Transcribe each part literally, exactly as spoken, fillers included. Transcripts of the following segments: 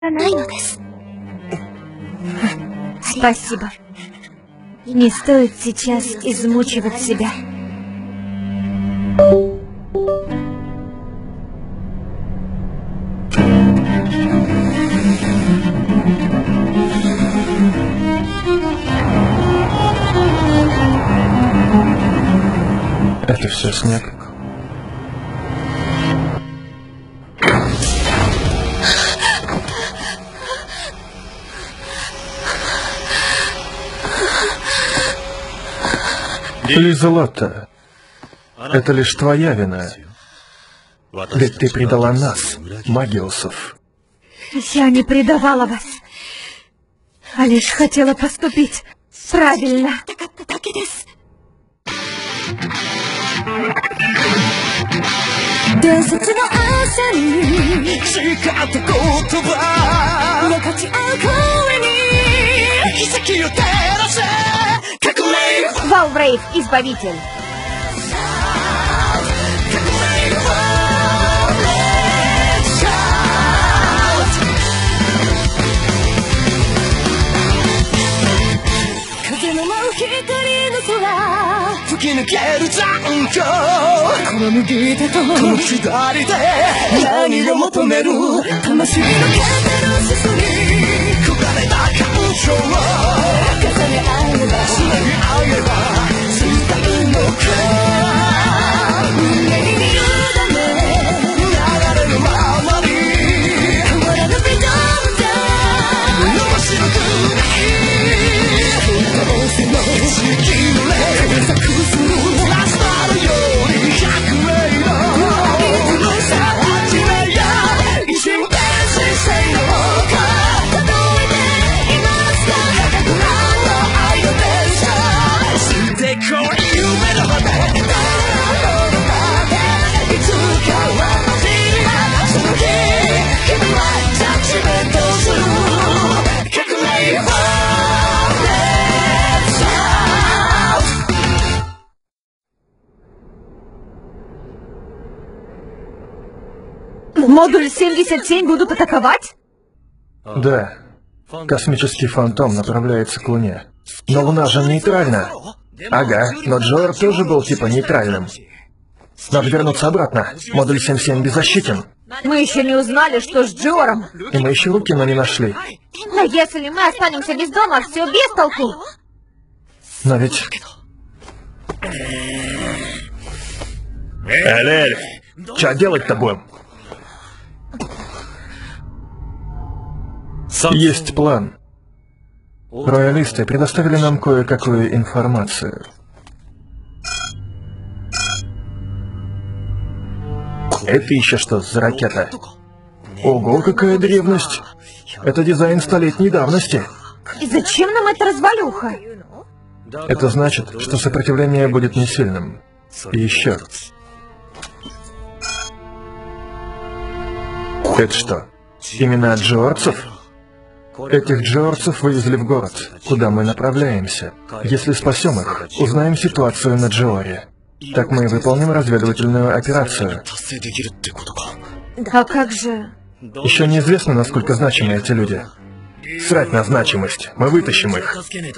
Спасибо. Не стоит сейчас измучивать себя. Это все снег. Лизелотта, это лишь твоя вина. Ведь ты предала нас, магиусов. Я не предавала вас, а лишь хотела поступить правильно. Валврейв, избавитель. Модуль семьдесят семь будут атаковать? Да. Космический фантом направляется к Луне. Но Луна же нейтральна. Ага, но Джоэр тоже был типа нейтральным. Надо вернуться обратно. Модуль семьдесят семь беззащитен. Мы еще не узнали, что с Джоэром. И мы еще руки, но не нашли. Но если мы останемся без дома, все без толку. Но ведь... Элель, что делать-то будем? Есть план. Роялисты предоставили нам кое-какую информацию. Это еще что за ракета? Ого, какая древность! Это дизайн столетней давности. И зачем нам эта развалюха? Это значит, что сопротивление будет не сильным. И еще. Это что, имена джоорцев? Этих джоорцев вывезли в город, куда мы направляемся. Если спасем их, узнаем ситуацию на Джоаре. Так мы выполним разведывательную операцию. А как же... Еще неизвестно, насколько значимы эти люди. Срать на значимость, мы вытащим их.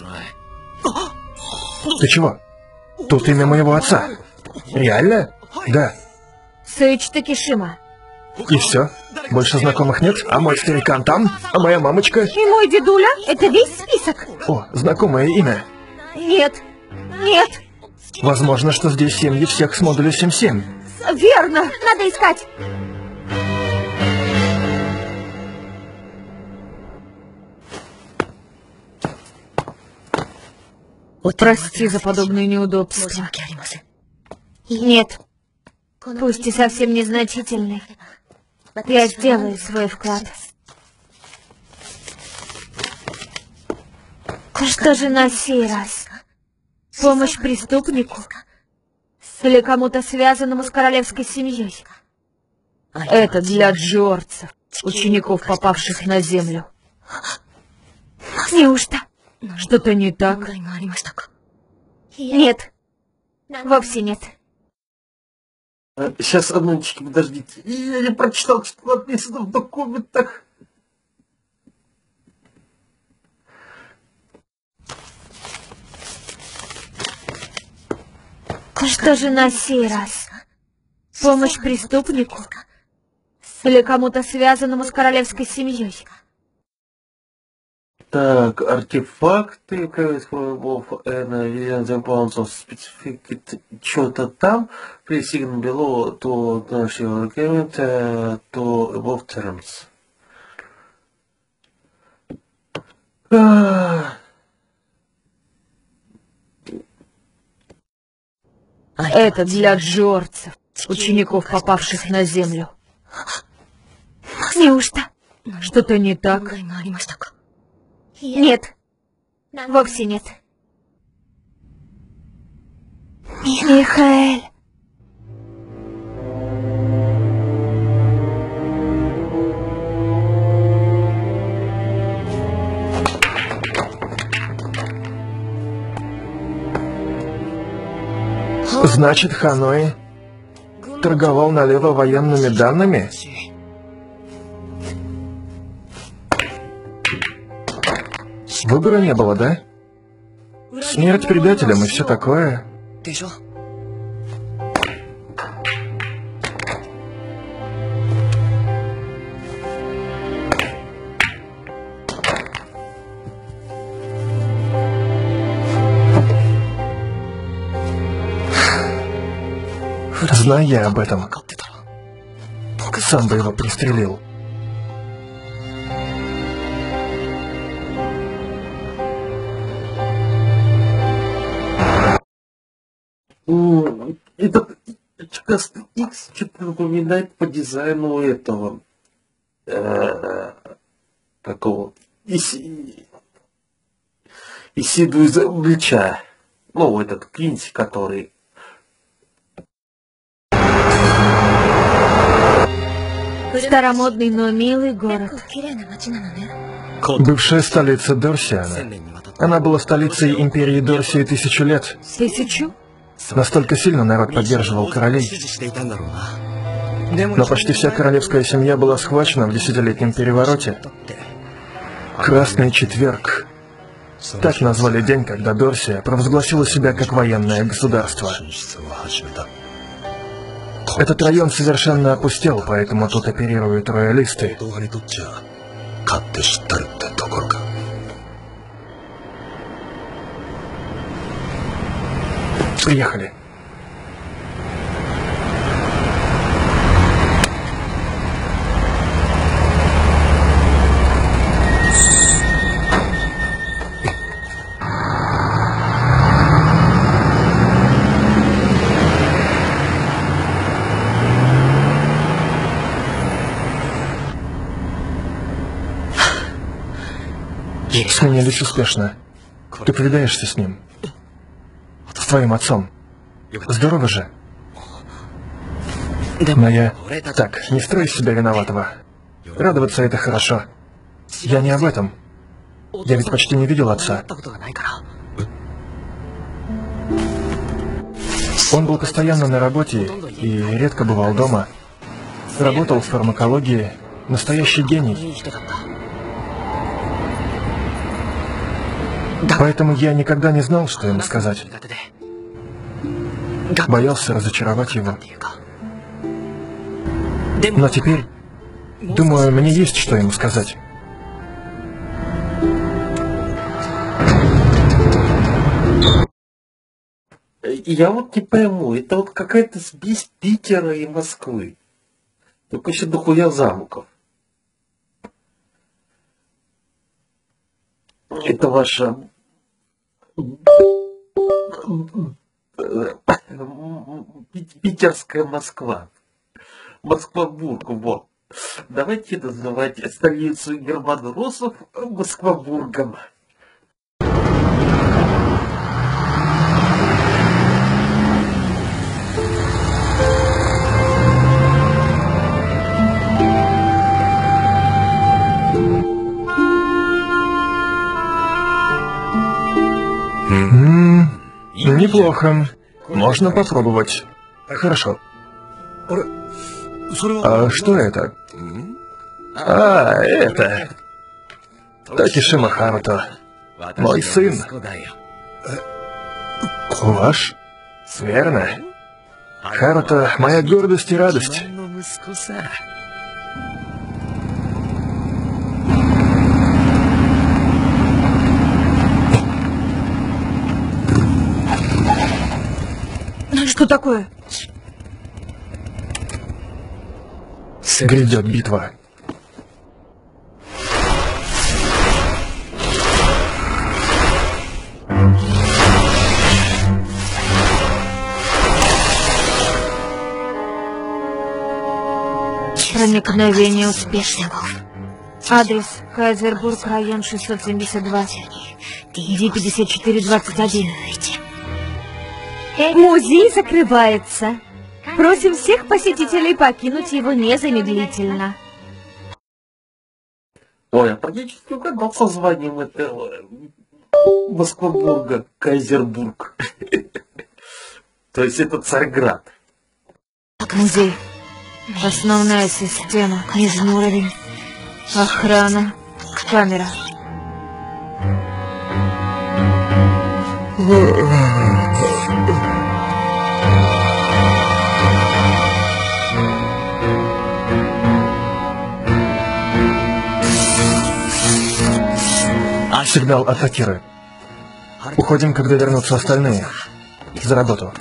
Ты чего? Тут имя моего отца. Реально? Да. Сэйч Такишима. И все? Больше знакомых нет? А мой старикан там? А моя мамочка? И мой дедуля? Это весь список? О, знакомое имя. Нет. Нет. Возможно, что здесь семьи всех с модуля семьдесят семь. Верно. Надо искать. Прости за подобные неудобства. Нет. Пусть и совсем незначительный. Я сделаю свой вклад. Что же на сей раз? Помощь преступнику? Или кому-то связанному с королевской семьей? Это для джоорцев, учеников, попавших на землю. Неужто? Что-то не так? Нет. Вовсе нет. Сейчас, однончики, подождите. Я не прочитал, что написано в документах. Что же на сей раз? Помощь преступнику? Или кому-то связанному с королевской семьей? Так, артефакты, специфик, что-то там, pressing below to national agreement uh, to above terms. А, Это для джорцев, учеников, попавших на землю. Неужто? Что-то не так? Нет. Вовсе нет. Михаэль. Значит, Ханой торговал налево военными данными? Выбора не было, да? Смерть предателям и все такое. Зная я об этом, сам бы его пристрелил. Этот очкастый Икс что-то напоминает по дизайну этого э, такого Иси, Исиду из Облича. Ну, этот Квинси, который... Старомодный, но милый город. Бывшая столица Дорсиана. Она была столицей империи Дорсии тысячу лет. Тысячу? Настолько сильно народ поддерживал королей. Но почти вся королевская семья была схвачена в десятилетнем перевороте. Красный четверг. Так назвали день, когда Дорсия провозгласила себя как военное государство. Этот район совершенно опустел, поэтому тут оперируют роялисты. Приехали. Сменились успешно. Ты повидаешься с ним? С твоим отцом? Здорово же. Но я... Так, не строй из себя виноватого. Радоваться — это хорошо. Я не об этом. Я ведь почти не видел отца. Он был постоянно на работе и редко бывал дома. Работал в фармакологии. Настоящий гений. Поэтому я никогда не знал, что ему сказать. Боялся разочаровать его. Но теперь, думаю, мне есть что ему сказать. Я вот не пойму, это вот какая-то смесь Питера и Москвы. Только еще дохуя замков. Это ваша... Питерская Москва. Москва-Бург, вот. Давайте называть столицу Герман-Росов Москва-Бургом. М-м, неплохо. Можно попробовать. Хорошо. А что это? А, это... Такишима Харуто. Мой сын. Ваш? Верно. Харуто — моя гордость и радость. Что такое? Грядет битва. Проникновение успешно. Адрес: Кайзербург, район шестьсот семьдесят два, Ди пятьдесят четыре двадцать один. Музей закрывается. Просим всех посетителей покинуть его незамедлительно. Ой, я практически угадал со званием этого Москвабурга, Кайзербург. То есть это Царьград. Музей. Основная система. Нижний уровень. Охрана. Камера. Сигнал от Акиры. Уходим, когда вернутся остальные. За работу.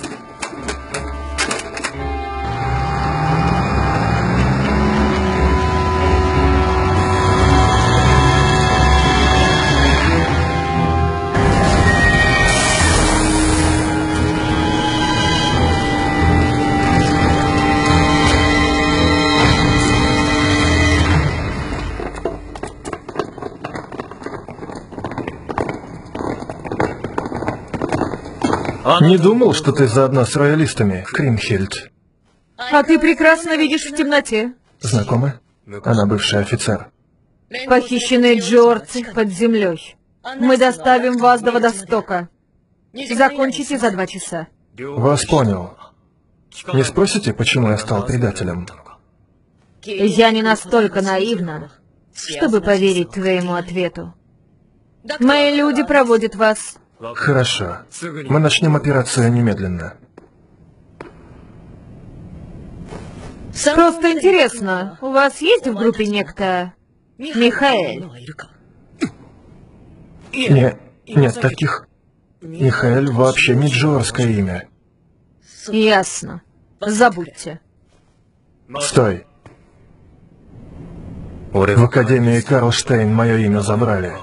Не думал, что ты заодно с роялистами, Кримхильд. А ты прекрасно видишь в темноте. Знакомы? Она бывший офицер. Похищенные джорцы под землей. Мы доставим вас до водостока. Закончите за два часа. Вас понял. Не спросите, почему я стал предателем? Я не настолько наивна, чтобы поверить твоему ответу. Мои люди проводят вас. Хорошо. Мы начнем операцию немедленно. Просто интересно, у вас есть в группе некто Михаэль? Не, нет таких. Михаэль вообще не джорское имя. Ясно. Забудьте. Стой. В Академии Карлштейн мое имя забрали.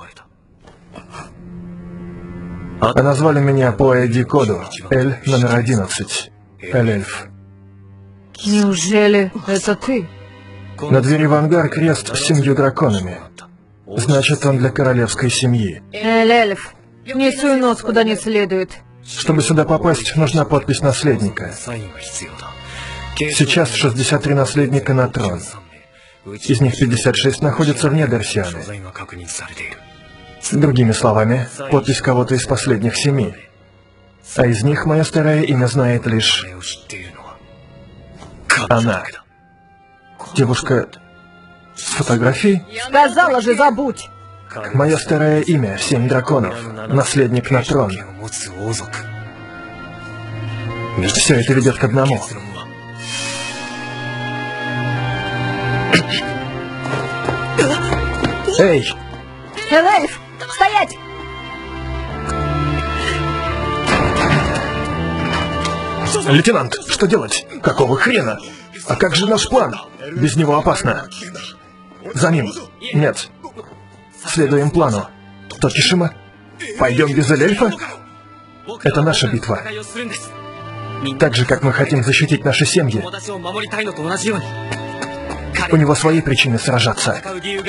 А назвали меня по ай ди-коду Л номер одиннадцать. Эль-эльф. Неужели это ты? На двери в ангар крест с семью драконами. Значит, он для королевской семьи. Эль-эльф, не суй нос куда не следует. Чтобы сюда попасть, нужна подпись наследника. Сейчас шестьдесят три наследника на трон. Из них пятьдесят шесть находятся вне Дарсианы. Другими словами, подпись кого-то из последних семи. А из них мое старое имя знает лишь она. Девушка с фотографией? Сказала же, забудь! Мое старое имя — Семь драконов. Наследник на трон. Все это ведет к одному. Эй! Эльф, стоять! Лейтенант, что делать? Какого хрена? А как же наш план? Без него опасно. За ним. Нет. Следуем плану. Токишима? Пойдем без эльфа? Это наша битва. Так же, как мы хотим защитить наши семьи. У него свои причины сражаться.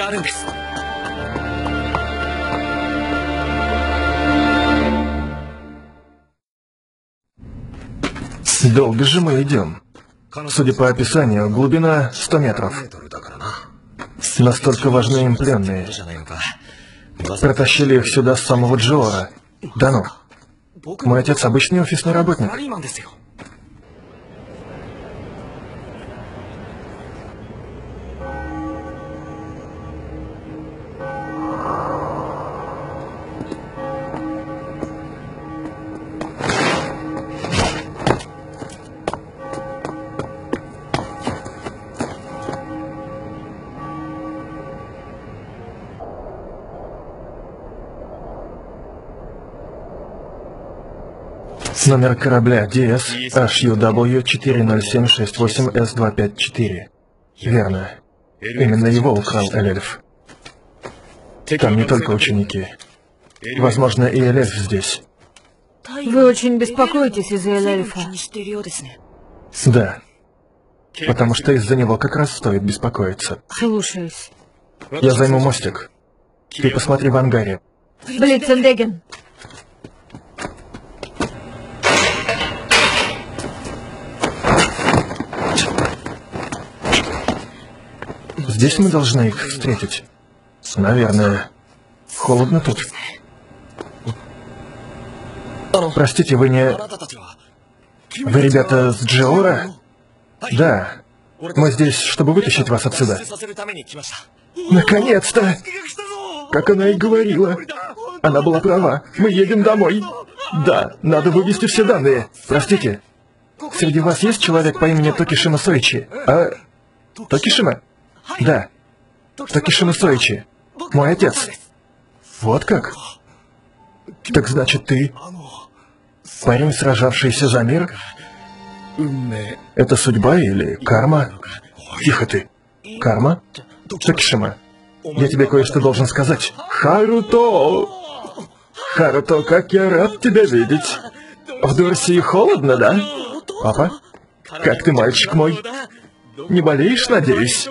Долго же мы идем. Судя по описанию, глубина сто метров. Настолько важны им пленные. Протащили их сюда с самого Джоара. Да ну. Мой отец обычный офисный работник. Номер корабля ди эс эйч ю дабл ю четыре ноль семь шесть восемь эс два пять четыре. Верно. Именно его украл Эльф. Там не только ученики. Возможно, и Эльф здесь. Вы очень беспокоитесь из-за Эльфа. Да. Потому что из-за него как раз стоит беспокоиться. Слушаюсь. Я займу мостик. Ты посмотри в ангаре. Блицендеген. Здесь мы должны их встретить. Наверное. Холодно тут. Простите, вы не... Вы, ребята, с Джиора? Да. Мы здесь, чтобы вытащить вас отсюда. Наконец-то! Как она и говорила. Она была права. Мы едем домой. Да, надо вывести все данные. Простите. Среди вас есть человек по имени Токишима Соичи? А... Токишима? Да. Токишима Соичи. Мой отец. Вот как? Так значит, ты... Парень, сражавшийся за мир? Это судьба или карма? Тихо ты. Карма? Токишима, я тебе кое-что должен сказать. Харуто! Харуто, как я рад тебя видеть. В Дорсии холодно, да? Папа? Как ты, мальчик мой? Не болеешь, надеюсь?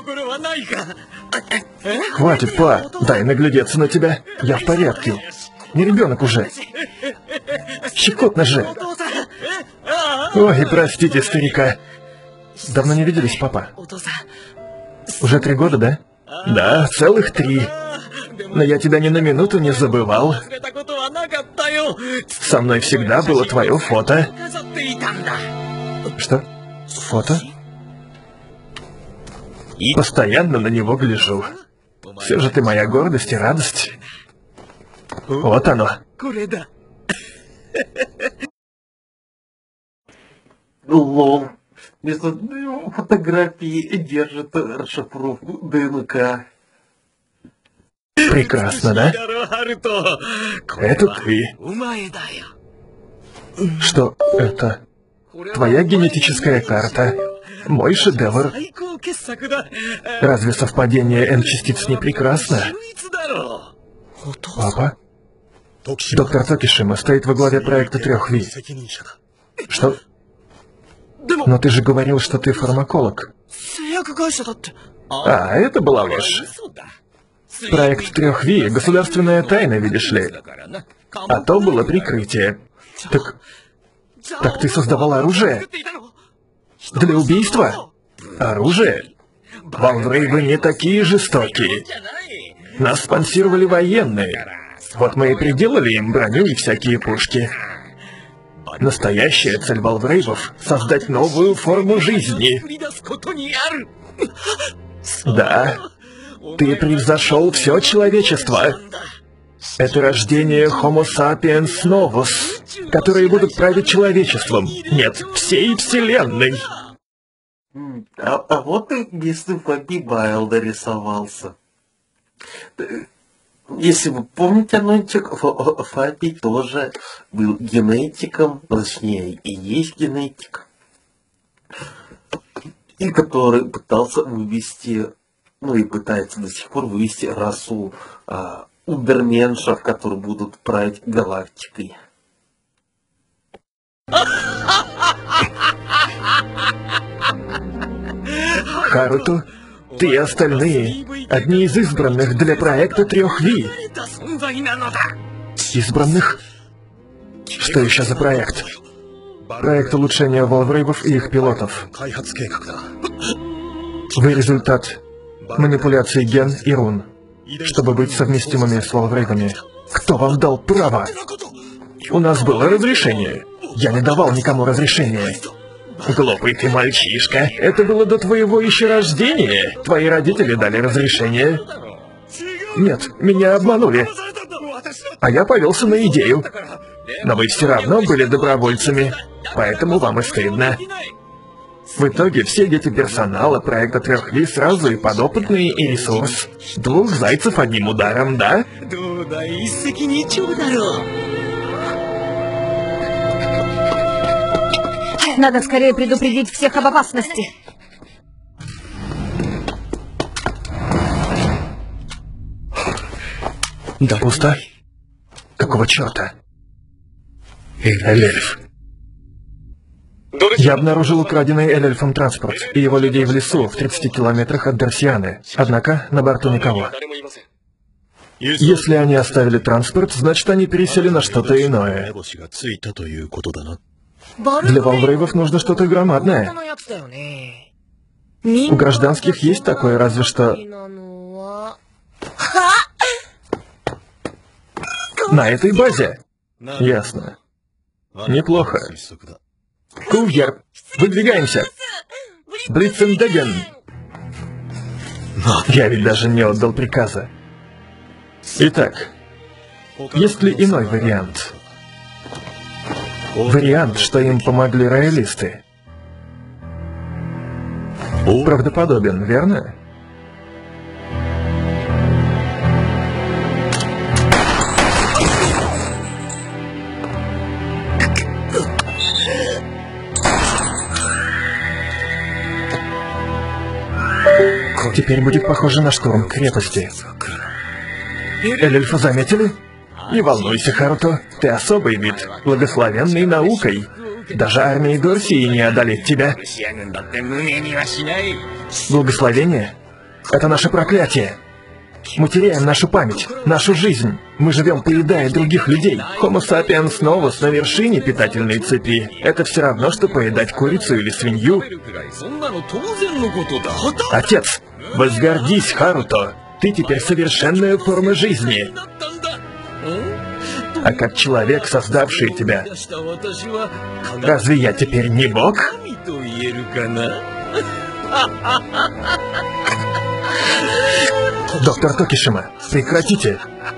Хватит, па, дай наглядеться на тебя. Я в порядке. Не ребенок уже. Щекотно же. Ой, простите, старика. Давно не виделись, папа? Уже три года, да? Да, целых три. Но я тебя ни на минуту не забывал. Со мной всегда было твое фото. Что? Фото? Постоянно на него гляжу. Все же ты моя гордость и радость. Вот оно. Лол. Вместо фотографии держит расшифровку ДНК. Прекрасно, да? Это ты. Что это? Твоя генетическая карта. Мой шедевр. Разве совпадение N-частиц не прекрасно? Папа? Доктор Токишима стоит во главе проекта трех Ви. Что? Но ты же говорил, что ты фармаколог. А, это была ложь. Проект трех Ви — государственная тайна, видишь ли. А то было прикрытие. Так... Так ты создавал оружие? Для убийства? Оружие? Валврейвы не такие жестокие. Нас спонсировали военные. Вот мы и приделали им броню и всякие пушки. Настоящая цель Валврейвов — создать новую форму жизни. Да, ты превзошел все человечество. Это рождение Homo sapiens novus, которые будут править человечеством. Нет, всей вселенной. А, а вот и мистер Фаби Байлда рисовался. Если вы помните, Анончик, Фаби тоже был генетиком, точнее, и есть генетик, и который пытался вывести, ну и пытается до сих пор вывести расу а, уберменшев, которые будут править галактикой. Харуто, ты и остальные — одни из избранных для проекта трех Ви. Избранных? Что еще за проект? Проект улучшения Валврейвов и их пилотов. Вы результат манипуляции ген и рун, чтобы быть совместимыми с Валврейвами. Кто вам дал право? У нас было разрешение. Я не давал никому разрешения. Глупый ты мальчишка. Это было до твоего еще рождения. Твои родители дали разрешение. Нет, меня обманули. А я повелся на идею. Но вы все равно были добровольцами. Поэтому вам и стыдно. В итоге все дети персонала проекта трех Ви сразу и подопытные, и ресурс. Двух зайцев одним ударом, да? Надо скорее предупредить всех об опасности. Да пусто? Какого черта? Эльф. Я обнаружил украденный эльфом транспорт и его людей в лесу в тридцати километрах от Дарсианы. Однако на борту никого. Если они оставили транспорт, значит они пересели на что-то иное. Для валврейвов нужно что-то громадное. У гражданских есть такое, разве что... На этой базе? Ясно. Неплохо. Кувьер, выдвигаемся. Блицендеген. Я ведь даже не отдал приказа. Итак, есть ли иной вариант? Вариант, что им помогли роялисты. Правдоподобен, верно? Теперь будет похоже на штурм крепости. Эльфа заметили? Не волнуйся, Харуто, ты особый вид, благословенный наукой. Даже армии Дорсии не одолеть тебя. Благословение? Это наше проклятие. Мы теряем нашу память, нашу жизнь. Мы живем, поедая других людей. Homo sapiens novus на вершине питательной цепи. Это все равно, что поедать курицу или свинью. Отец, возгордись, Харуто. Ты теперь совершенная форма жизни. А как человек, создавший тебя, разве я теперь не бог? Доктор Токишима, прекратите.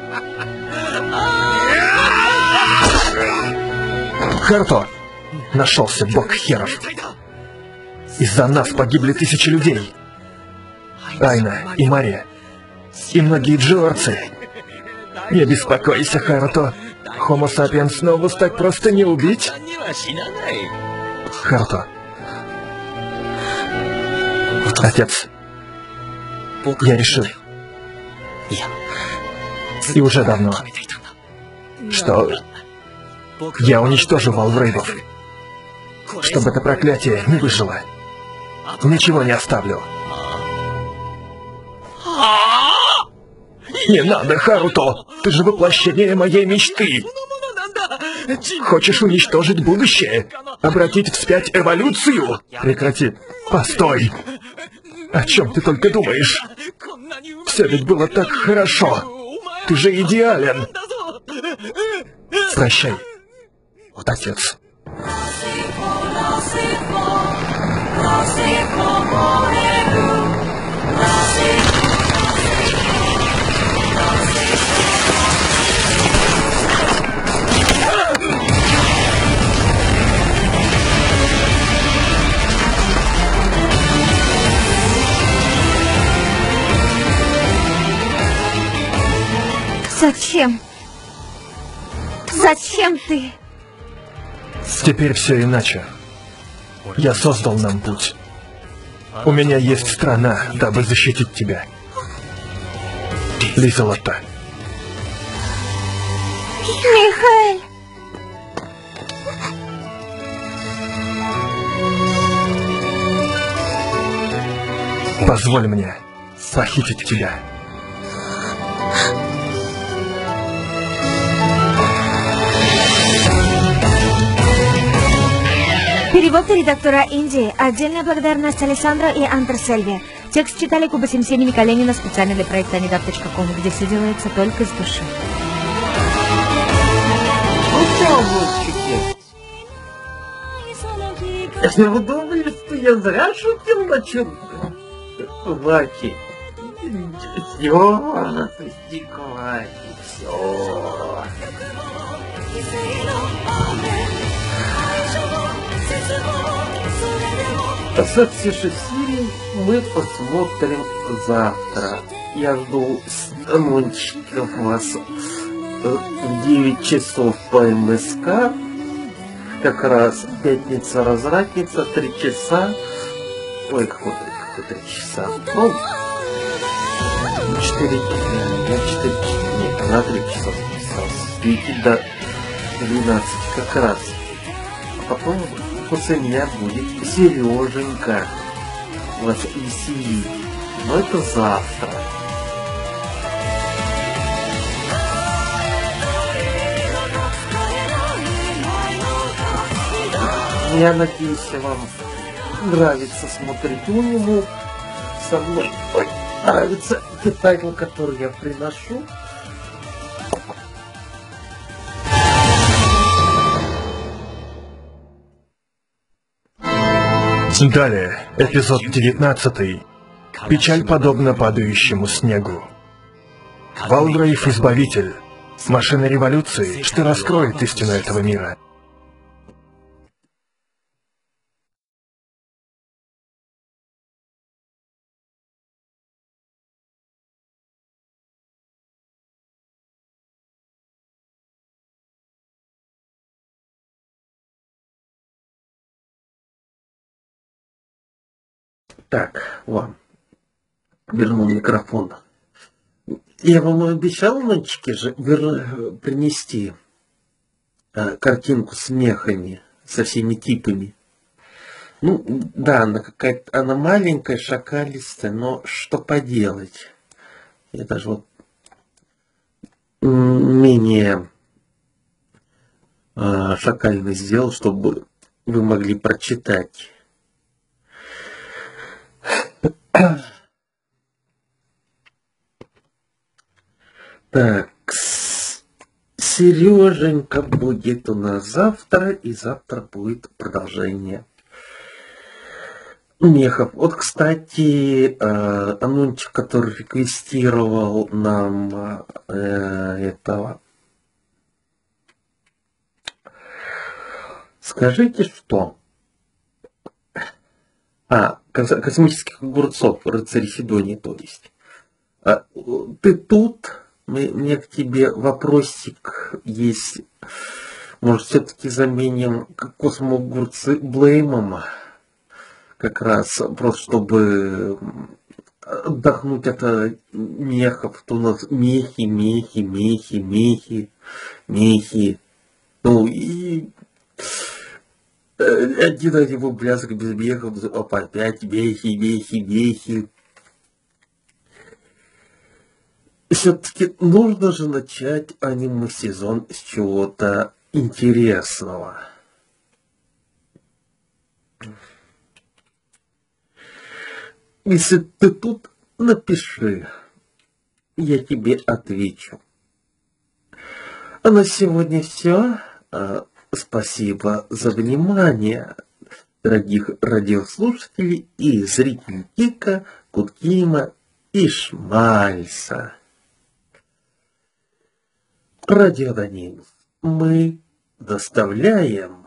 Харуто, нашелся бог херов. Из-за нас погибли тысячи людей. Айна и Мария. И многие джиорцы. Не беспокойся, Харуто. Homo sapiens novus так просто не убить. Харуто. Отец. Я решил. И уже давно. Что я уничтожу валврейвов. Чтобы это проклятие не выжило. Ничего не оставлю. Не надо, Харуто! Ты же воплощение моей мечты! Хочешь уничтожить будущее? Обратить вспять эволюцию? Прекрати. Постой. О чем ты только думаешь? Все ведь было так хорошо. Ты же идеален. Прощай, отец. Зачем? Зачем ты? Теперь все иначе. Я создал нам путь. У меня есть страна, дабы защитить тебя. Лизелотта. Михаэль! Позволь мне похитить тебя. Перевод редактора Индии. Отдельная благодарность Александра и Антерсельве. Текст читали Куба семьдесят семь Миколенина специально для проекта анидап точка ком, где все делается только с души. Вы думали, что я зря шутил насчет Ваки? Все, стеклаки, все. Остатки шесть серий мы посмотрим завтра. Я жду станочников вас в девять часов по МСК. как раз пятница-развратница, три часа. Ой, какой, какой три часа? Ну, четыре часа. Я четыре часа. Нет, на три часа списался. С девяти до двенадцати как раз. А потом после меня будет Сереженька вас веселить. Но это завтра. Я надеюсь, вам нравится смотреть аниме. Со мной ой, нравится те тайтлы, которые я приношу. Далее, эпизод девятнадцатый. Печаль подобна падающему снегу. Валдрейв Избавитель. Машина революции, что раскроет истину этого мира. Так, вам верну микрофон. Я вам обещал, мальчики, же вер... принести а, картинку с мехами, со всеми типами. Ну, да, она какая-то, она маленькая, шакалистая, но что поделать. Я даже вот менее а, шакальный сделал, чтобы вы могли прочитать. Так, Сереженька будет у нас завтра, и завтра будет продолжение мехов. Вот, кстати, Анунчик, который реквестировал нам э, этого. Скажите, что? А, космических огурцов, рыцари Сидонии, то есть. А, ты тут? Мне к тебе вопросик есть. Может, все-таки заменим космоогурцы Блеймом? Как раз просто чтобы отдохнуть от мехов. То у нас мехи, мехи, мехи, мехи, мехи. Ну и один его блясок без мехов, опять мехи, мехи, мехи. Все-таки нужно же начать аниме-сезон с чего-то интересного. Если ты тут, напиши, я тебе отвечу. А на сегодня все. Спасибо за внимание, дорогих радиослушателей и зрителей Кика, Куткима и Шмальса. Радио Данил. Мы доставляем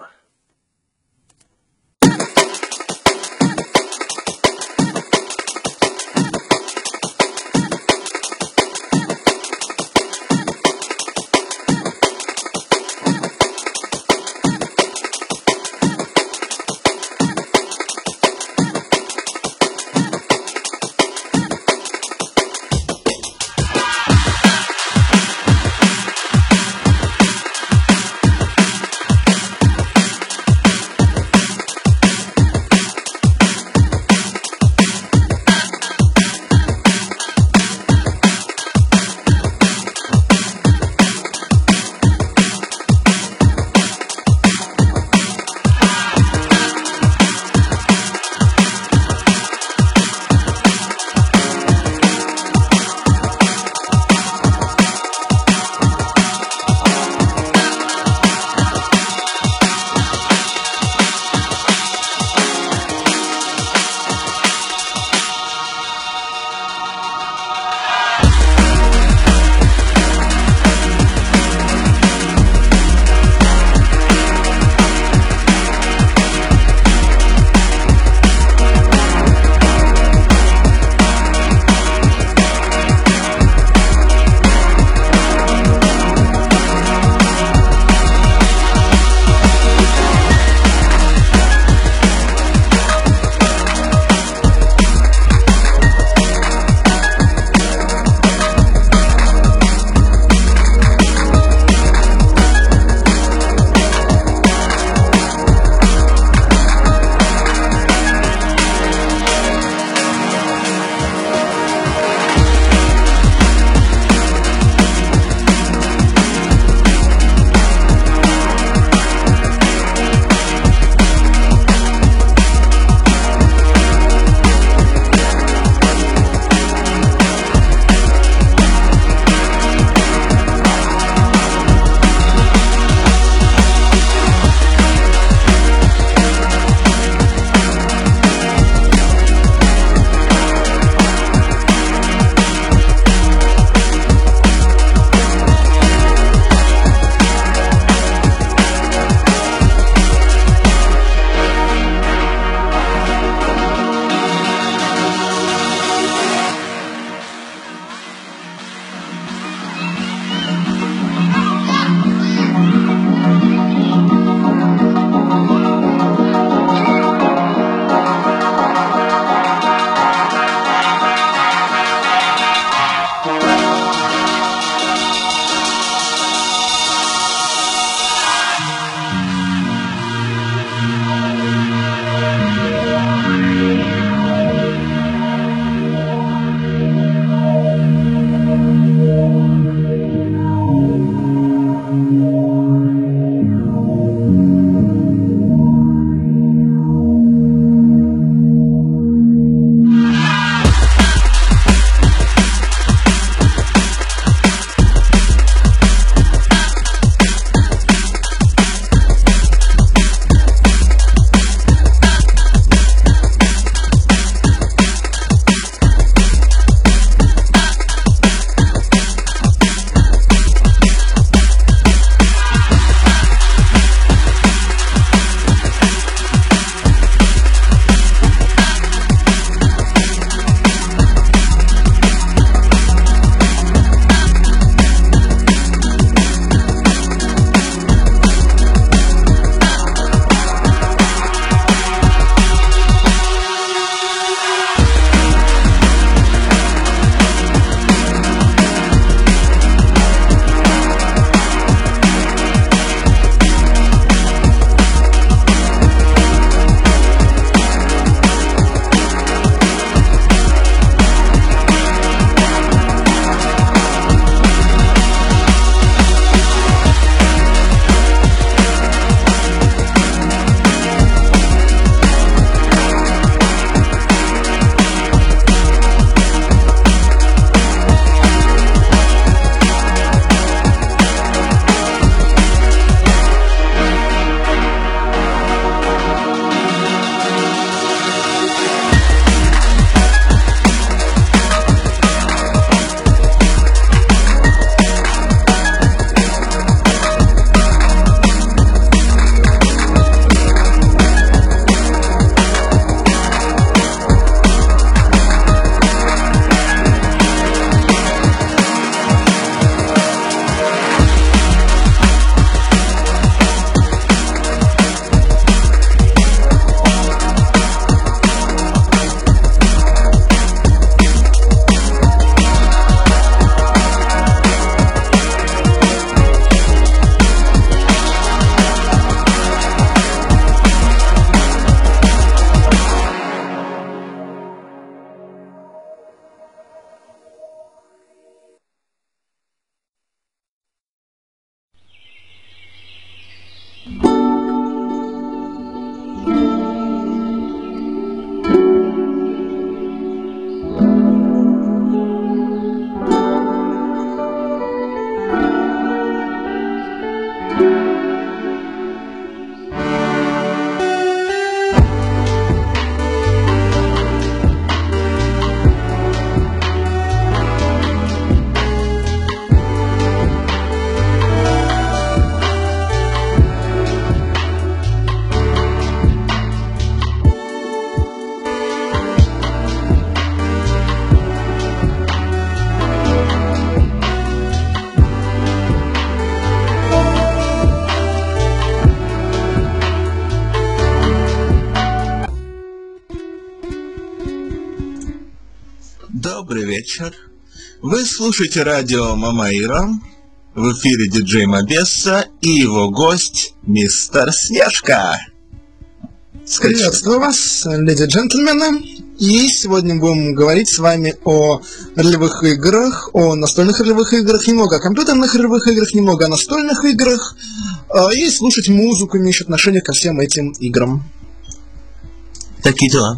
вечер. Вы слушаете радио Мамаира. В эфире диджей Мобесса и его гость мистер Снежка. Приветствую вас, леди и джентльмены. И сегодня будем говорить с вами о ролевых играх, о настольных ролевых играх, немного о компьютерных ролевых играх, немного о настольных играх, и слушать музыку, имеющую отношение ко всем этим играм. Такие дела.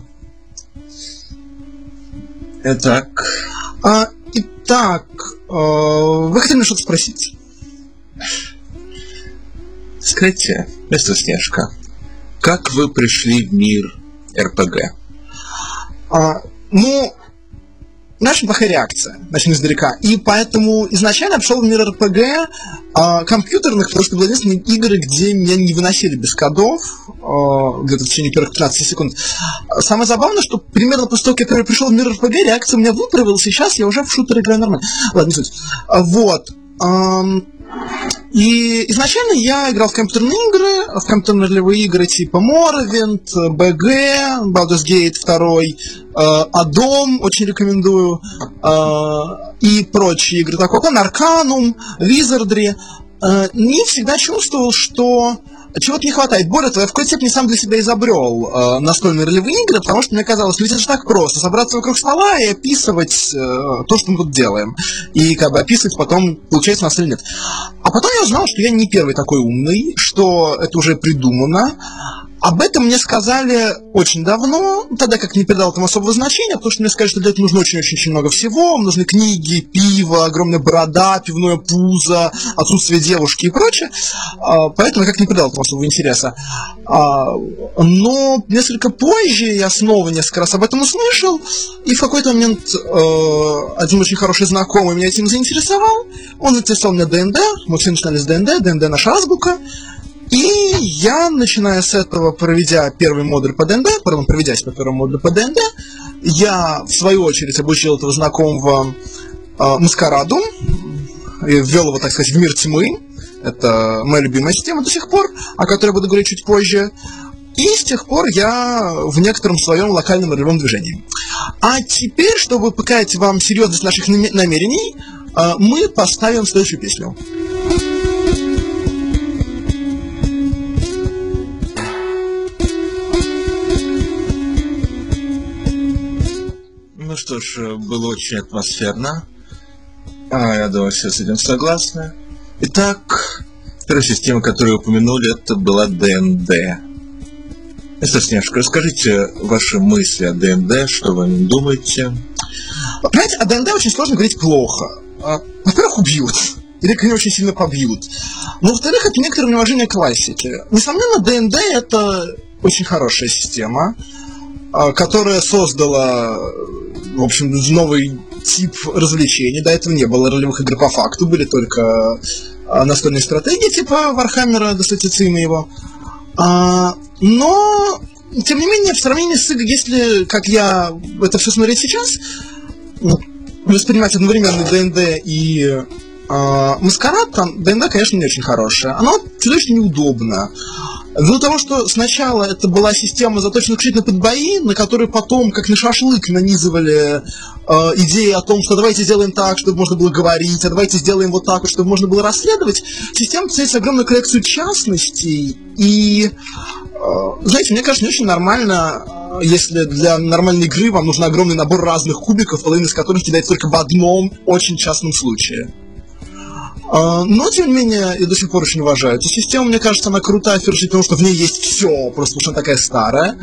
Итак. А, итак, вы хотели мне что-то спросить? Скажите, мистер Снежка, как вы пришли в мир эр пи джи? А, ну, очень плохая реакция, начну издалека. И поэтому изначально я пришел в мир эр пи джи а, компьютерных, потому что были единственные игры, где меня не выносили без кодов, а, где-то в течение первых пятнадцати секунд. Самое забавное, что примерно после того, как я пришел в мир эр пи джи, реакция у меня выправилась, и сейчас я уже в шутер играю нормально. Ладно, не суть. А, вот. А, и изначально я играл в компьютерные игры, в компьютерные ролевые игры типа Morrowind, би джи, Baldur's Gate два, э, Адом, очень рекомендую, э, и прочие игры такого плана, Arcanum, Wizardry. Э, не всегда чувствовал, что чего-то не хватает. Более того, я в какой-то степени сам для себя изобрел э, настольные ролевые игры, потому что мне казалось, ведь это же так просто, собраться вокруг стола и описывать э, то, что мы тут делаем. И как бы описывать потом, получается у нас или нет. А потом я узнал, что я не первый такой умный, что это уже придумано. Об этом мне сказали очень давно, тогда как не придал этому особого значения, потому что мне сказали, что для этого нужно очень-очень много всего. Нужны книги, пиво, огромная борода, пивное пузо, отсутствие девушки и прочее. Поэтому я как не придал этому особого интереса. Но несколько позже я снова несколько раз об этом услышал, и в какой-то момент один очень хороший знакомый меня этим заинтересовал. Он заинтересовал меня ди энд ди, мы все начинали с ди энд ди, ди энд ди наша азбука. И я, начиная с этого, проведя первый модуль по ди энд ди, пардон, проведясь по первому модулю по ди энд ди, я, в свою очередь, обучил этого знакомого э, маскараду, и ввел его, так сказать, в мир тьмы. Это моя любимая система до сих пор, о которой я буду говорить чуть позже. И с тех пор я в некотором своем локальном ролевом движении. А теперь, чтобы показать вам серьезность наших намерений, э, мы поставим следующую песню. Ну что ж, было очень атмосферно. А, я думаю, все с этим согласны. Итак, первая система, которую вы упомянули, это была ди энд ди. Мистер Снежка, расскажите ваши мысли о ди энд ди, что вы о нем думаете? Понимаете, о ди энд ди очень сложно говорить плохо. Во-первых, убьют. Или к ней очень сильно побьют. Но, во-вторых, это некоторое неуважение к классике. Несомненно, ди энд ди это очень хорошая система, которая создала, в общем, новый тип развлечений. До этого не было ролевых игр по факту, были только настольные стратегии типа Вархаммера, достаточно цимы его. Но, тем не менее, в сравнении с игрой, если, как я это все смотреть сейчас, воспринимать одновременно ди энд ди и Маскарад, там ди энд ди, конечно, не очень хорошая. Оно чудовищно неудобно. Ввиду того, что сначала это была система заточена исключительно под бои, на которые потом, как на шашлык, нанизывали э, идеи о том, что давайте сделаем так, чтобы можно было говорить, а давайте сделаем вот так, чтобы можно было расследовать. Система состоит огромную коллекцию частностей, и, э, знаете, мне кажется, не очень нормально, если для нормальной игры вам нужен огромный набор разных кубиков, половина из которых кидается только в одном очень частном случае. Но, тем не менее, я до сих пор очень уважаю эту систему. Мне кажется, она крутая, потому что в ней есть все, просто потому что она такая старая.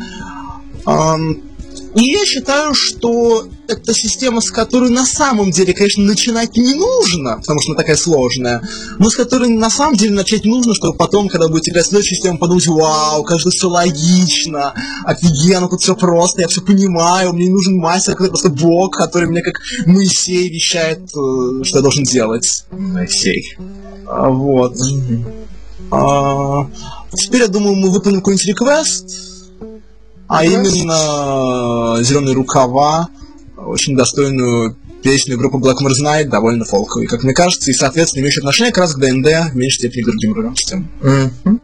И я считаю, что это система, с которой на самом деле, конечно, начинать не нужно, потому что она такая сложная, но с которой на самом деле начать нужно, чтобы потом, когда будете играть в следующую систему, подумать: вау, как же все логично, офигенно, тут все просто, я все понимаю, мне не нужен мастер, который просто бог, который мне как Моисей вещает, что я должен делать. Моисей. А, вот. А, теперь, я думаю, мы выполним какой-нибудь реквест. А именно «Зеленые рукава», очень достойную песню группы Blackmore's Night, довольно фолковой, как мне кажется, и, соответственно, имеющую отношение как раз к ди энд ди, в меньшей степени к другим ролевым системам. Mm-hmm.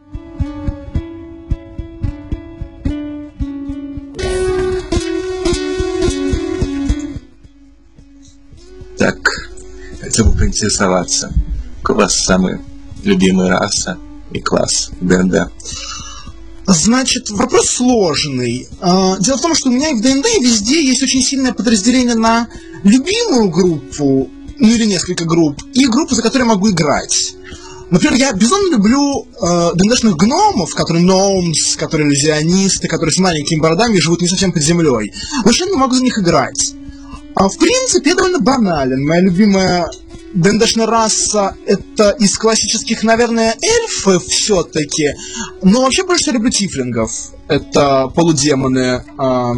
поинтересоваться, какой у вас самый любимый раса и класс ДНД? Значит, вопрос сложный. Дело в том, что у меня и в ДНД и везде есть очень сильное подразделение на любимую группу, ну или несколько групп, и группу, за которую я могу играть. Например, я безумно люблю э, ДНДшных гномов, которые гномс, которые иллюзионисты, которые с маленькими бородами и живут не совсем под землей. Вообще не могу за них играть. А в принципе, я довольно банален. Моя любимая ДНДшная раса — это из классических, наверное, эльфы все-таки. Но вообще больше всего люблю тифлингов. Это полудемоны. Э,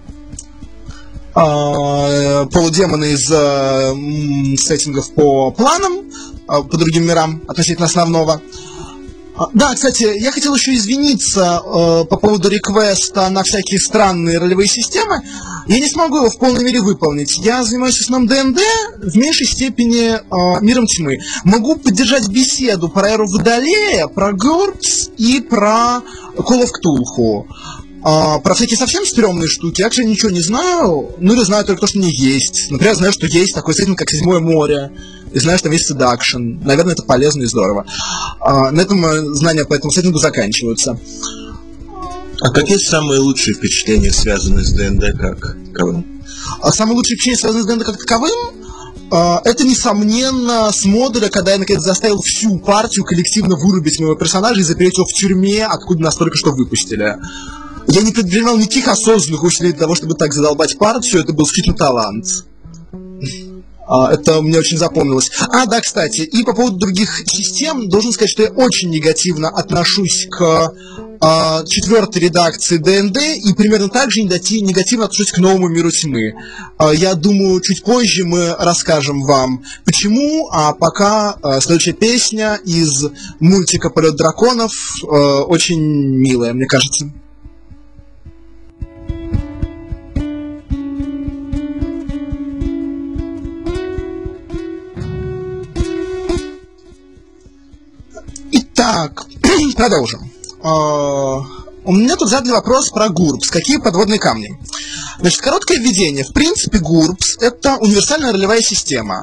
э, полудемоны из э, сеттингов по планам, по другим мирам относительно основного. Да, кстати, я хотел еще извиниться э, по поводу реквеста на всякие странные ролевые системы. Я не смогу его в полной мере выполнить. Я занимаюсь в основном ДНД, в меньшей степени э, миром тьмы. Могу поддержать беседу про Эру Водолея, про Гурпс и про Call of Cthulhu. А, про всякие совсем стрёмные штуки я, кстати, ничего не знаю. Ну или знаю только то, что у меня есть. Например, знаю, что есть такой сеттинг, как Седьмое море. И знаю, что там есть седакшн. Наверное, это полезно и здорово. А, на этом знания по этому сеттингу заканчиваются. А какие самые лучшие впечатления, связанные с ДНД как таковым? А самые лучшие впечатления, связанные с ДНД как таковым, а, это, несомненно, с модуля, когда я, наконец, заставил всю партию коллективно вырубить моего персонажа и запереть его в тюрьме, откуда нас только что выпустили. Я не предпринимал никаких осознанных усилий для того, чтобы так задолбать партию, это был исключительно талант. Это мне очень запомнилось. А, да, кстати, и по поводу других систем, должен сказать, что я очень негативно отношусь к а, четвертой редакции ДНД и примерно так же негативно отношусь к новому миру тьмы. А, я думаю, чуть позже мы расскажем вам, почему, а пока а, следующая песня из мультика «Полет драконов» а, очень милая, мне кажется. Так, продолжим. У меня тут задали вопрос про Гурпс. Какие подводные камни? Значит, короткое введение. В принципе, Гурпс — это универсальная ролевая система.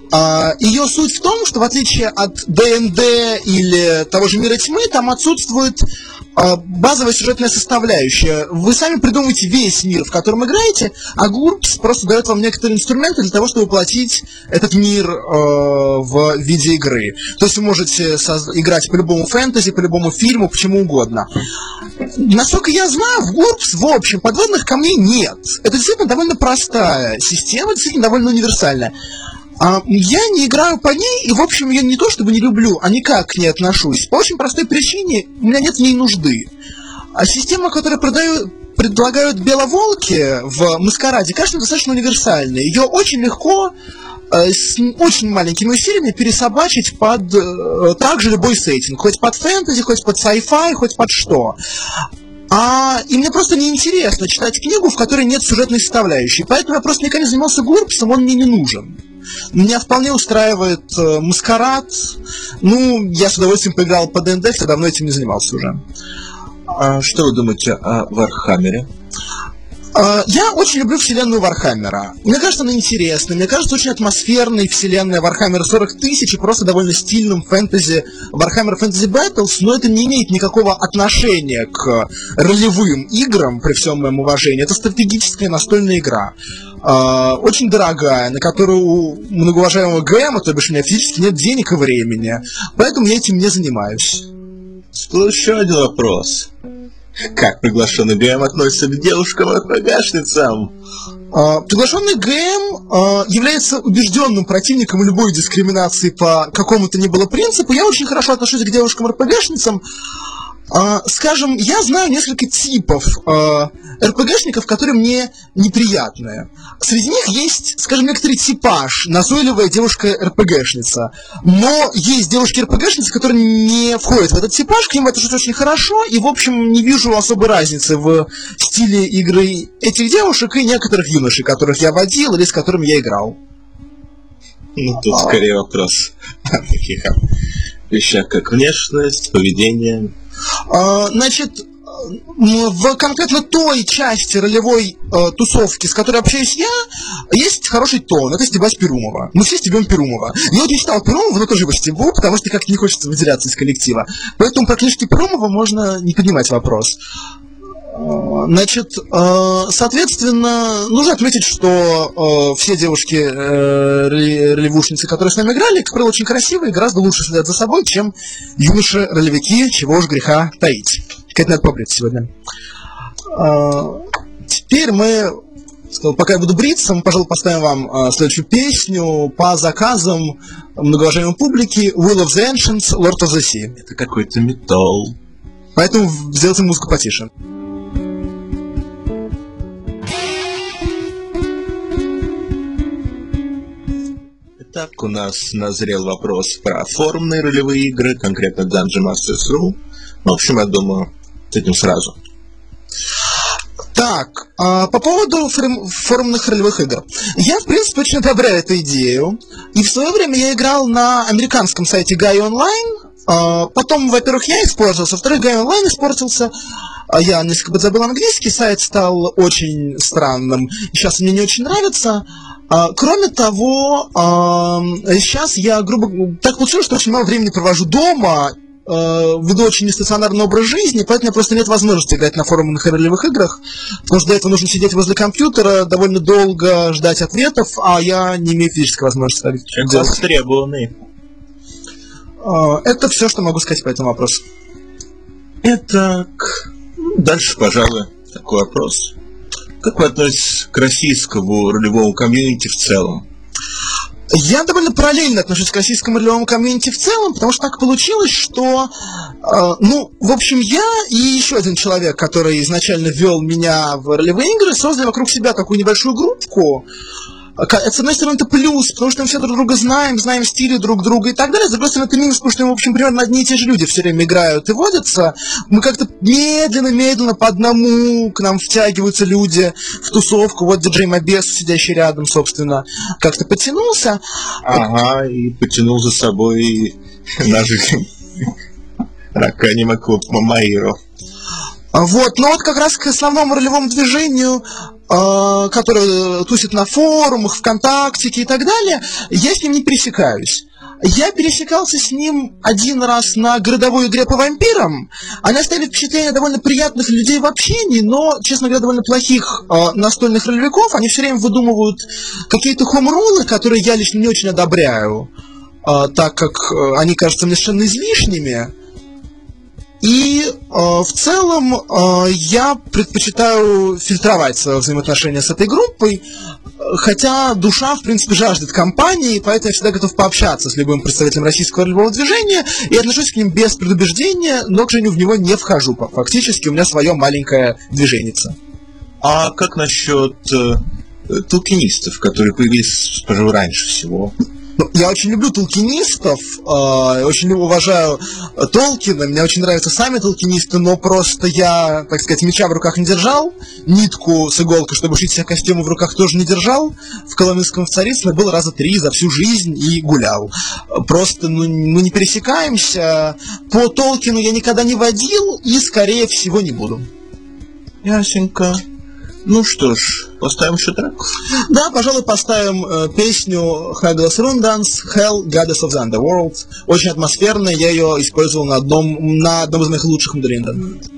Ее суть в том, что в отличие от ДНД или того же Мира Тьмы, там отсутствует базовая сюжетная составляющая. Вы сами придумываете весь мир, в котором играете, а Гурпс просто дает вам некоторые инструменты для того, чтобы воплотить этот мир э, в виде игры. То есть вы можете соз- играть по любому фэнтези, по любому фильму, почему угодно. Насколько я знаю, в Гурпс, в общем, подводных камней нет. Это действительно довольно простая система, действительно довольно универсальная. А я не играю по ней, и, в общем, я не то чтобы не люблю, а никак к ней отношусь. По очень простой причине, у меня нет в ней нужды. А система, которую продаю, предлагают беловолки в Маскараде, кажется, достаточно универсальная. Ее очень легко, э, с очень маленькими усилиями пересобачить под э, также любой сеттинг. Хоть под фэнтези, хоть под sci-fi, хоть под что. А, и мне просто неинтересно читать книгу, в которой нет сюжетной составляющей. Поэтому я просто никогда не занимался Гурпсом, он мне не нужен. Меня вполне устраивает э, Маскарад. Ну, я с удовольствием поиграл по ДНД, хотя давно этим не занимался уже. А что вы думаете о Вархаммере? Uh, я очень люблю вселенную Вархаммера. Мне кажется, она интересная. Мне кажется, очень атмосферной вселенная Вархаммера сорок тысяч и просто довольно стильным фэнтези Warhammer Fantasy Battles, но это не имеет никакого отношения к ролевым играм, при всем моем уважении. Это стратегическая настольная игра. Uh, очень дорогая, на которую у многоуважаемого ГМа, то бишь у меня физически нет денег и времени. Поэтому я этим не занимаюсь. Всплыл еще один вопрос. Как приглашенный ГМ относится к девушкам-РПГшницам? Uh, приглашенный ГМ uh, является убежденным противником любой дискриминации по какому-то ни было принципу. Я очень хорошо отношусь к девушкам-РПГшницам. Uh, скажем, я знаю несколько типов uh, РПГшников, которые мне неприятны. Среди них есть, скажем, некоторый типаж, назойливая девушка-РПГшница. Но есть девушки-РПГшницы, которые не входят в этот типаж, к ним это отношусь очень хорошо, и, в общем, не вижу особой разницы в стиле игры этих девушек и некоторых юношей, которых я водил или с которыми я играл. Ну, тут а... скорее вопрос о таких вещах, как внешность, поведение. А, значит, в конкретно той части ролевой э, тусовки, с которой общаюсь я, есть хороший тон. Это стебать Перумова. Мы все стебем Перумова. Я очень читал Перумова, но тоже его стебу, потому что как-то не хочется выделяться из коллектива. Поэтому про книжки Перумова можно не поднимать вопрос. Значит, соответственно, нужно отметить, что все девушки ролевушницы, которые с нами играли, как правило, очень красивые и гораздо лучше следят за собой, чем юноши-ролевики, чего уж греха таить. Как надо побриться сегодня. Теперь мы, пока я буду бриться, мы, пожалуй, поставим вам следующую песню по заказам многоуважаемой публики Will of the Ancients, Lord of the Sea. Это какой-то металл. Поэтому сделайте музыку потише. Так, у нас назрел вопрос про форумные ролевые игры, конкретно Dungeon Masters точка ру. В общем, я думаю, с этим сразу. Так, а, по поводу форум, форумных ролевых игр. Я, в принципе, очень одобряю эту идею. И в свое время я играл на американском сайте Gaia Online. А, потом, во-первых, я испортился, во-вторых, Gaia Online испортился. А я несколько забыл английский, сайт стал очень странным. Сейчас мне не очень нравится. А, кроме того, а, сейчас я, грубо так получилось, что очень мало времени провожу дома, а, веду очень нестационарный образ жизни, поэтому у меня просто нет возможности играть на форумных ролевых играх, потому что для этого нужно сидеть возле компьютера, довольно долго ждать ответов, а я не имею физической возможности так делать. Востребованный. А, это все, что могу сказать по этому вопросу. Итак, дальше, пожалуй, такой вопрос. Как вы относитесь к российскому ролевому комьюнити в целом? Я довольно параллельно отношусь к российскому ролевому комьюнити в целом, потому что так получилось, что, э, ну, в общем, я и еще один человек, который изначально ввел меня в ролевые игры, создали вокруг себя такую небольшую группку. Это, с одной стороны, это плюс, потому что мы все друг друга знаем, знаем стили друг друга и так далее. С другой стороны, это минус, потому что, в общем, примерно одни и те же люди все время играют и водятся. Мы как-то медленно-медленно по одному к нам втягиваются люди в тусовку. Вот диджей Мобес, сидящий рядом, собственно, как-то потянулся. Ага, и потянул за собой наш Ракани Мамаиро. Вот, но вот как раз к основному ролевому движению, э, которое тусит на форумах, ВКонтакте и так далее, я с ним не пересекаюсь. Я пересекался с ним один раз на городовой игре по вампирам. Они оставили впечатление довольно приятных людей в общении, но, честно говоря, довольно плохих э, настольных ролевиков. Они все время выдумывают какие-то хом-рулы, которые я лично не очень одобряю, э, так как э, они кажутся мне совершенно излишними. И э, в целом э, я предпочитаю фильтровать свои взаимоотношения с этой группой, хотя душа, в принципе, жаждет компании, поэтому я всегда готов пообщаться с любым представителем российского ролевого движения и отношусь к ним без предубеждения, но, к сожалению, в него не вхожу. Фактически у меня свое маленькое движеница. А как насчет э, толкинистов, которые появились, пожалуй, раньше всего? Я очень люблю толкинистов, э, очень уважаю Толкина, мне очень нравятся сами толкинисты, но просто я, так сказать, меча в руках не держал, нитку с иголкой, чтобы шить себе костюмы, в руках тоже не держал. В Коломенском в Царицыно был раза три за всю жизнь и гулял. Просто ну, мы не пересекаемся. По Толкину я никогда не водил и, скорее всего, не буду. Ясенько. Ну что ж, поставим еще трек? Да, пожалуй, поставим э, песню Hagless Rundance Hell, Goddess of the Underworld. Очень атмосферная, я ее использовал на одном, на одном из моих лучших модулиндов.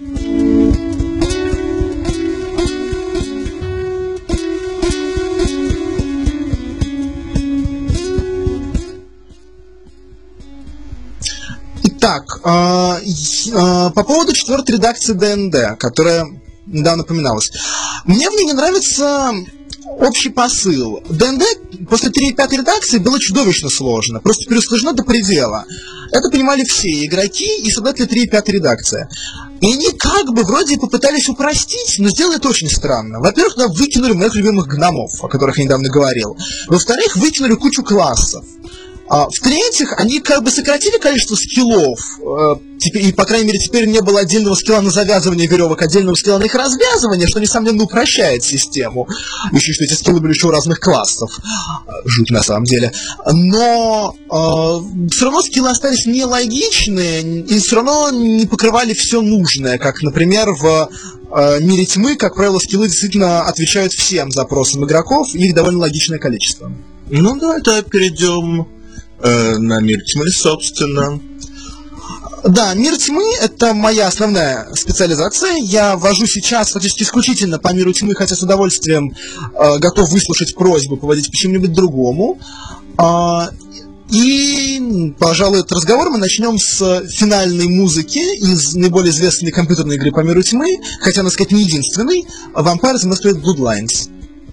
Итак, э, э, по поводу четвертой редакции ДНД, которая недавно упоминалась. Мне в ней не нравится общий посыл. ДНД после три и пятой редакции было чудовищно сложно, просто пересложено до предела. Это понимали все игроки и создатели три и пятой редакции. И они как бы вроде попытались упростить, но сделали это очень странно. Во-первых, туда выкинули моих любимых гномов, о которых я недавно говорил. Во-вторых, выкинули кучу классов. А, в-третьих, они как бы сократили количество скиллов, э, теперь, и, по крайней мере, теперь не было отдельного скилла на завязывание веревок, отдельного скилла на их развязывание, что, несомненно, упрощает систему. Еще что эти скиллы были еще у разных классов. Жуть, на самом деле. Но э, все равно скиллы остались нелогичные, и все равно не покрывали все нужное, как, например, в э, мире тьмы, как правило, скиллы действительно отвечают всем запросам игроков, и их довольно логичное количество. Ну, давай перейдем э, на мир тьмы, собственно. Да, мир тьмы — это моя основная специализация. Я вожу сейчас фактически исключительно по миру тьмы, хотя с удовольствием э, готов выслушать просьбу поводить по чему-нибудь другому. Э, и, пожалуй, этот разговор мы начнем с финальной музыки из наиболее известной компьютерной игры по миру тьмы, хотя, надо сказать, не единственной, Vampire the Masquerade Bloodlines.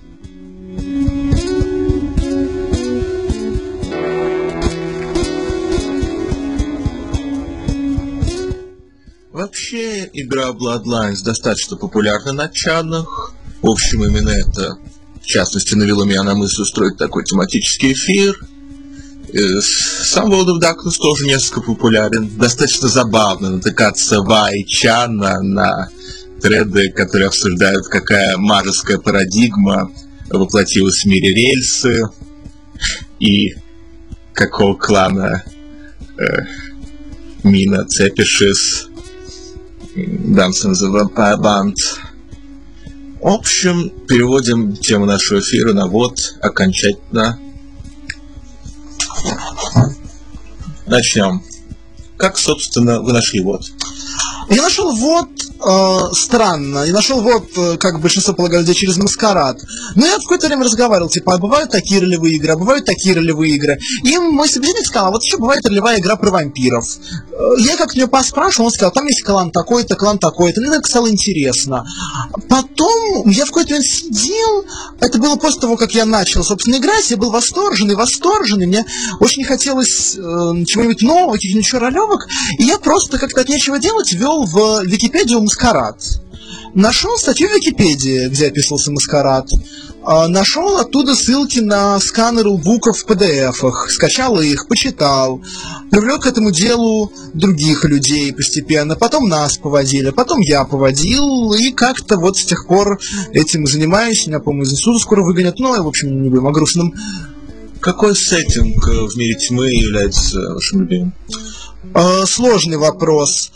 Вообще, игра Bloodlines достаточно популярна на чатах. В общем, именно это, в частности, навело меня на мысль устроить такой тематический эфир. Сам World of Darkness тоже несколько популярен. Достаточно забавно натыкаться в ай-чан на, на треды, которые обсуждают, какая мажеская парадигма воплотилась в мире рельсы и какого клана э, Мина Цепишис Dance in the Vampire Band. В общем, переводим тему нашего эфира на вот окончательно. Начнем. Как, собственно, вы нашли вот? Я нашел вот э, странно. Я нашел вот, э, как большинство полагали, людей через Маскарад. Но я в какое-то время разговаривал, типа, а бывают такие ролевые игры, а бывают такие ролевые игры. И мой собеседник сказал, а вот еще бывает ролевая игра про вампиров. Я как-то него поспрашивал, он сказал, там есть клан такой-то, клан такой-то. Мне так стало интересно. Потом я в какой-то момент сидел, это было после того, как я начал, собственно, играть, я был восторженный, восторженный, мне очень хотелось э, чего-нибудь нового, каких-нибудь еще ролевок, и я просто как-то от нечего делать вел в Википедию Маскарад. Нашел статью в Википедии, где описывался Маскарад. Нашел оттуда ссылки на сканеры рулбуков в пи ди эф-ах, скачал их, почитал, привлек к этому делу других людей постепенно, потом нас поводили, потом я поводил, и как-то вот с тех пор этим занимаюсь. Меня, по-моему, из института скоро выгонят, но, в общем, не будем о грустном. Какой сеттинг в мире тьмы является вашим любимым? Сложный вопрос.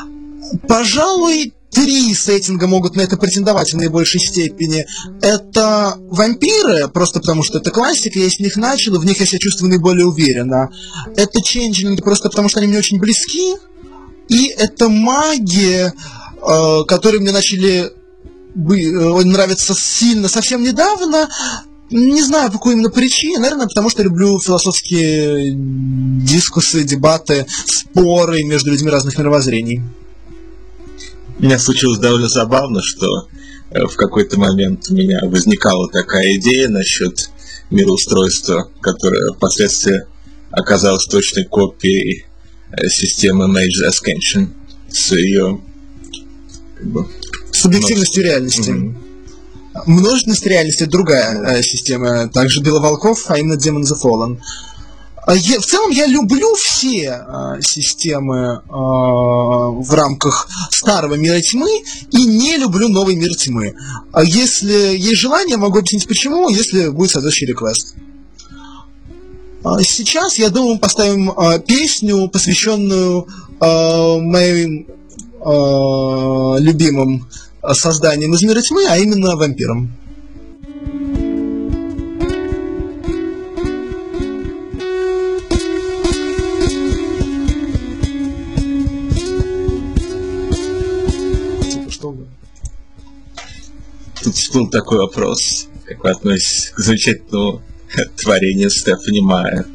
Пожалуй, три сеттинга могут на это претендовать в наибольшей степени. Это вампиры, просто потому что это классика, я с них начал, и в них я себя чувствую наиболее уверенно. Это ченджинги, просто потому что они мне очень близки. И это маги, э, которые мне начали бы, нравиться сильно совсем недавно. Не знаю, по какой именно причине. Наверное, потому что люблю философские дискуссии, дебаты, споры между людьми разных мировоззрений. У меня случилось довольно забавно, что в какой-то момент у меня возникала такая идея насчет мироустройства, которое впоследствии оказалось точной копией системы Mage Ascension с ее как бы, субъективностью реальности. Mm-hmm. Множественность реальности — другая э, система, также Беловолков, а именно Demon the Fallen. Я, в целом я люблю все э, системы э, в рамках старого мира тьмы и не люблю новый мир тьмы. А если есть желание, могу объяснить почему, если будет соответствующий реквест. А сейчас, я думаю, мы поставим э, песню, посвященную э, моим э, любимым созданием из мира тьмы, а именно вампиром. Тут всплыл такой вопрос, как вы относитесь к замечательному творению Стефани Майер?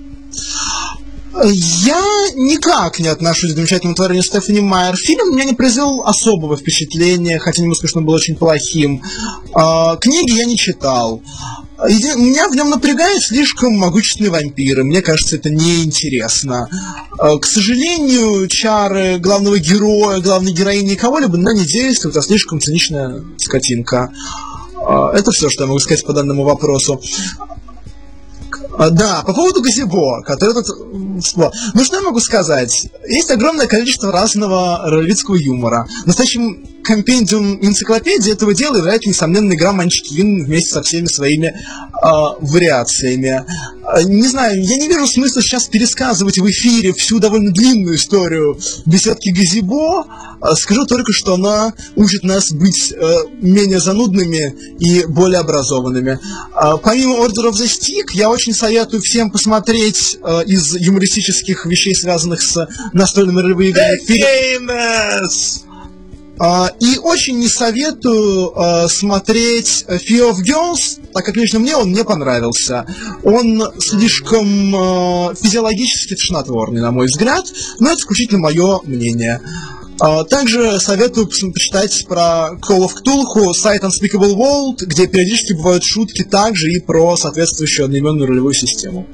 Я никак не отношусь к замечательному творению Стефани Майер. Фильм меня не произвел особого впечатления, хотя немного смешно, был очень плохим. Книги я не читал. Меня в нем напрягают слишком могущественные вампиры. Мне кажется, это неинтересно. К сожалению, чары главного героя, главной героини кого-либо на не действуют, а слишком циничная скотинка. Это все, что я могу сказать по данному вопросу. А, да, по поводу Газибо, который тут всплыл. Ну, что я могу сказать? Есть огромное количество разного ролевицкого юмора. Настоящим компендиум энциклопедии этого дела является, несомненно, игра Манчкин вместе со всеми своими а, вариациями. А, не знаю, я не вижу смысла сейчас пересказывать в эфире всю довольно длинную историю беседки Газибо. А, скажу только, что она учит нас быть а, менее занудными и более образованными. А, помимо Order of the Stick, я очень советую всем посмотреть а, из юмористических вещей, связанных с настольными ролевыми играми. Uh, и очень не советую uh, смотреть Fear of Girls, так как лично мне он не понравился. Он слишком uh, физиологически тошнотворный, на мой взгляд, но это исключительно мое мнение. Uh, также советую почитать про Call of Cthulhu, сайт Unspeakable World, где периодически бывают шутки также и про соответствующую одноименную ролевую систему.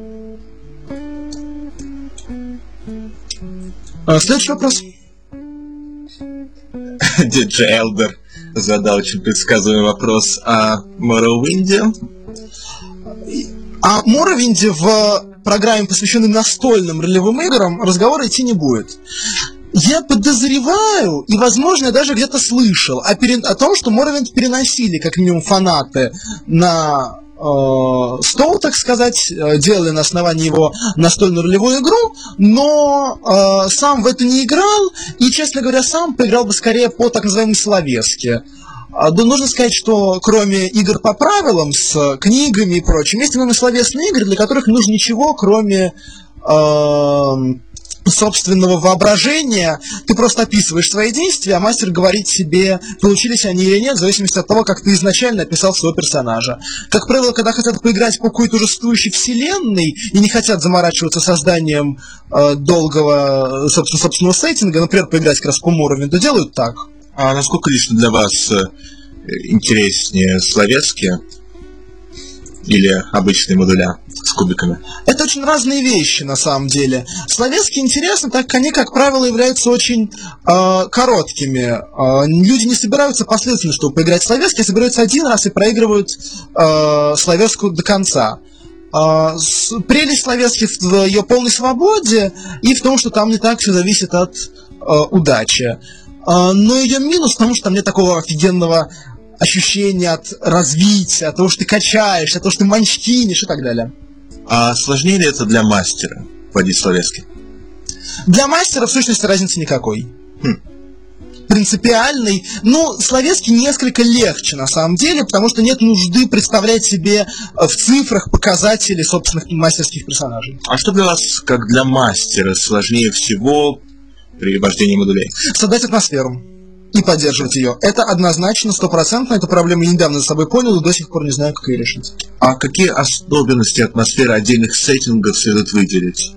Uh, следующий вопрос. Диджей Элдер задал очень предсказуемый вопрос о Моровинде. О Моровинде в программе, посвященной настольным ролевым играм, разговора идти не будет. Я подозреваю, и, возможно, я даже где-то слышал о, пере... о том, что Моровинд переносили, как минимум, фанаты на э, стол, так сказать, делали на основании его настольную ролевую игру, но э, сам в это не играл, и, честно говоря, сам поиграл бы скорее по так называемой словеске. Да, нужно сказать, что кроме игр по правилам с книгами и прочим, есть именно словесные игры, для которых не нужно ничего, кроме э, собственного воображения. Ты просто описываешь свои действия, а мастер говорит себе, получились они или нет, в зависимости от того, как ты изначально описал своего персонажа. Как правило, когда хотят поиграть по какой-то уже существующей вселенной и не хотят заморачиваться созданием э, долгого собственно, собственного сеттинга, например, поиграть как раз по Моровинду, делают так. А насколько лично для вас э, интереснее словески или обычные модуля с кубиками? Это очень разные вещи, на самом деле. Словески интересны, так как они, как правило, являются очень э, короткими. Э, люди не собираются последовательно, чтобы поиграть в словески, а собираются один раз и проигрывают э, словеску до конца. Э, с, прелесть словески в ее полной свободе и в том, что там не так все зависит от э, удачи. Э, но ее минус в том, что там нет такого офигенного ощущения от развития, от того, что ты качаешься, от того, что ты манчкинишь и так далее. А сложнее ли это для мастера вводить словески? Для мастера, в сущности, разницы никакой. Хм. Принципиальной. Ну, словески несколько легче, на самом деле, потому что нет нужды представлять себе в цифрах показатели собственных мастерских персонажей. А что для вас, как для мастера, сложнее всего при вождении модулей? Создать атмосферу и поддерживать ее. Это однозначно, стопроцентно. Эту проблему я недавно за собой понял и до сих пор не знаю, как ее решить. А какие особенности атмосферы отдельных сеттингов следует выделить?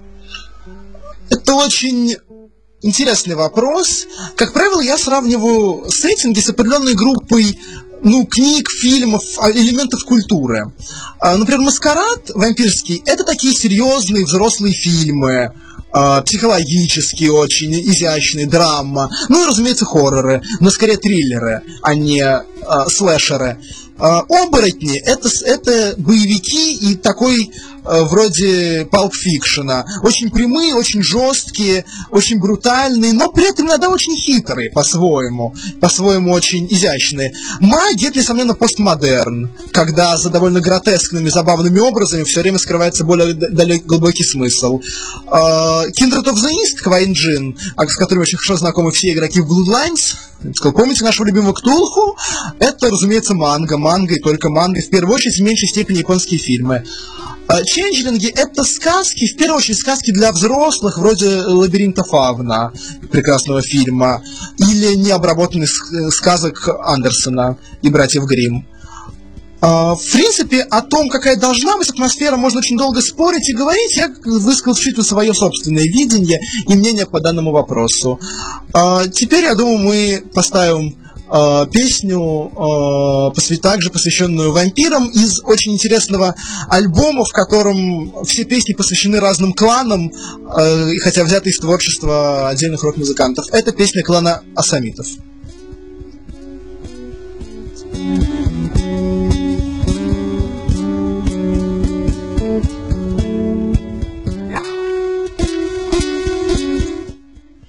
Это очень интересный вопрос. Как правило, я сравниваю сеттинги с определенной группой ну, книг, фильмов, элементов культуры. Например, «Маскарад» вампирский — это такие серьезные взрослые фильмы, психологические, очень изящные, драма. Ну и, разумеется, хорроры, но скорее триллеры, а не а, слэшеры. А, оборотни это, — это боевики и такой а, вроде Pulp Fiction. Очень прямые, очень жесткие, очень брутальные, но при этом иногда очень хитрые по-своему, по-своему очень изящные. Маги — это, несомненно, постмодерн, когда за довольно гротескными, забавными образами все время скрывается более далекий, глубокий смысл. Uh, Kindred of the East, Квайн Джин, с которым очень хорошо знакомы все игроки в Bloodlines. Помните нашего любимого Ктулху? Это, разумеется, манга, манга и только манга. В первую очередь, в меньшей степени японские фильмы. Ченджлинги — это сказки, в первую очередь сказки для взрослых, вроде «Лабиринта Фавна», прекрасного фильма, или необработанных сказок Андерсона и братьев Гримм. В принципе, о том, какая должна быть атмосфера, можно очень долго спорить и говорить. Я высказал исключительно свое собственное видение и мнение по данному вопросу. Теперь, я думаю, мы поставим песню, также посвященную вампирам, из очень интересного альбома, в котором все песни посвящены разным кланам, хотя взяты из творчества отдельных рок-музыкантов. Это песня клана Асамитов.